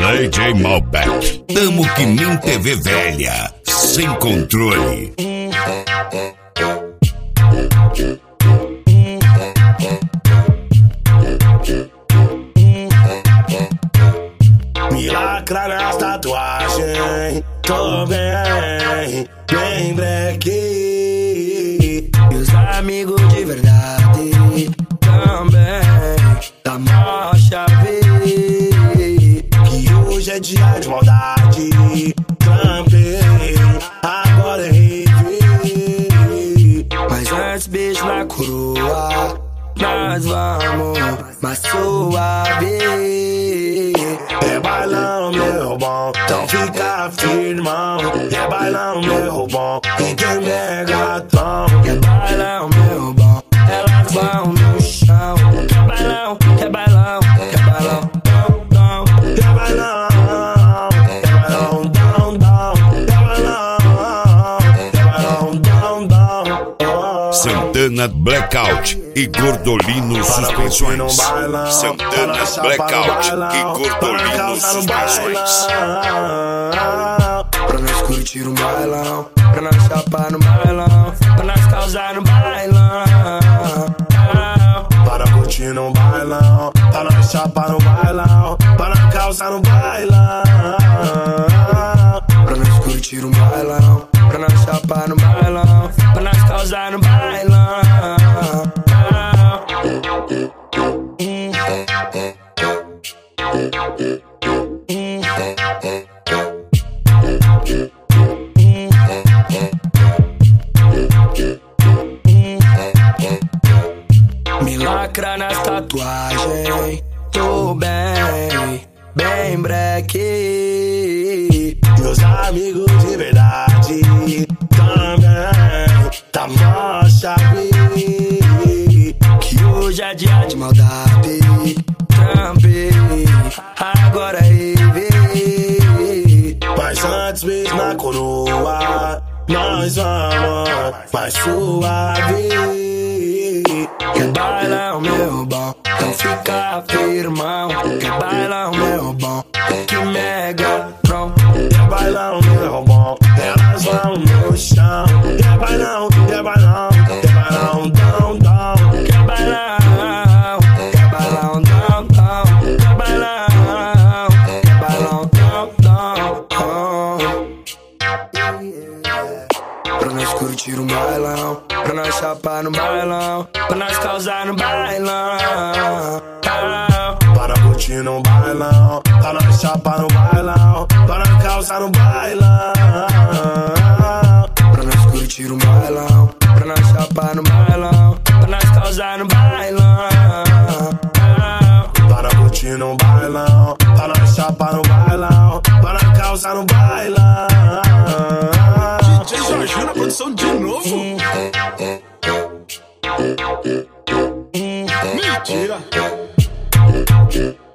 DJ Malbec. Tamo que nem TV velha, sem controle. Me lacra nas tatuagens, tô bem, bem black. E os amigos de verdade também, da maior chave. Que hoje é dia de maldade, trampei, agora é rave. Mas antes beijo na coroa, nós vamos mais suave. É bailão, meu bom, então fica firmão. É bailão, meu bom, e quem Megatron. É bailão, meu bom, elas vão no chão. É bailão, é bailão, é bailão, dom, dom. É bailão, é bailão, dom, dom. É bailão, dom, dom. Santana Blackout e Gordolino Suspensões. Santana Blackout e Gordolino Suspensões. Pra nós curtir um bailão, pra nós chapar no bailão, pra nós causar no bailão. Para curtir no bailão, pra nós chapar no bailão, pra nós causar no bailão. Pra nós curtir um bailão, pra nós chapar no bailão, pra nós causar no bailão. Me lacra nas tatuagens, tô bem, bem breque. E os amigos de verdade também, tá mó chave. Que hoje é dia de maldade, trampei, agora é rave. Mas antes beijo na coroa, nós vamos mais suave. Quer bailar o meu bom, então fica firmão. Quer bailar o meu bom, que Megatron. Quer bailar o meu bom, elas vão no chão. Quer bailão, quer bailão, quer bailão, dom, dom. Quer bailão, quer bailão, dom, dom. Quer bailão, quer bailão, dom, dom. Pra nós curtir um bailão, pra nós chapar no bailão, pra nós causar no bailão. Para curtir no bailão, pra nós chapar no bailão, pra nós causar no bailão. Pra nós curtir um bailão, pra nós chapar no bailão, pra nós causar no bailão. Para curtir no bailão, pra nós chapar no bailão, pra nós causar no bailão. DJ Jorginho na produção de novo. Mentira.